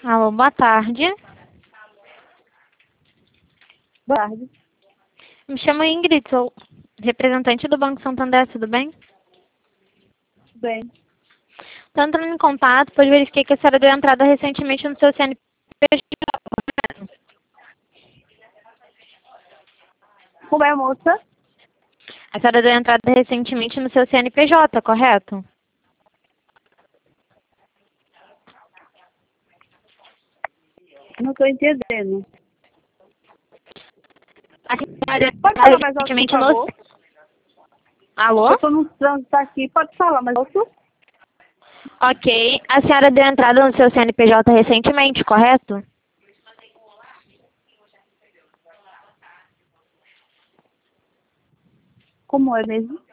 Alô, boa tarde. Boa tarde. Me chamo Ingrid, sou representante do Banco Santander, tudo bem? Bem, Estou entrando em contato, pois verifiquei que a senhora deu entrada recentemente no seu CNPJ. como é, moça? A senhora deu entrada recentemente no seu CNPJ, correto? Não estou entendendo. A senhora deu Pode entrada falar mais alto, por recentemente favor? no... Alô? Eu estou no trânsito aqui. Pode falar mais alto? Ok. A senhora deu entrada no seu CNPJ recentemente, correto? Como é mesmo?